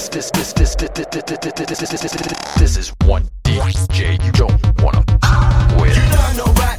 This is one DJ you don't wanna with. You're not no